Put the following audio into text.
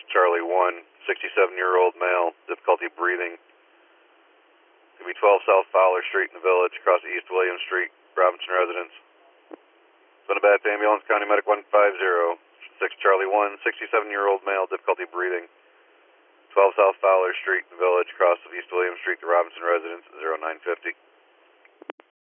Charlie 1, 67-year-old male, difficulty breathing. Could be 12 South Fowler Street in the Village, across East William Street, Robinson residence. Been a bad ambulance, County Medic 150, 6 Charlie 1, 67-year-old male, difficulty breathing. 12 South Fowler Street in the Village, across East William Street, the Robinson residence, 0950.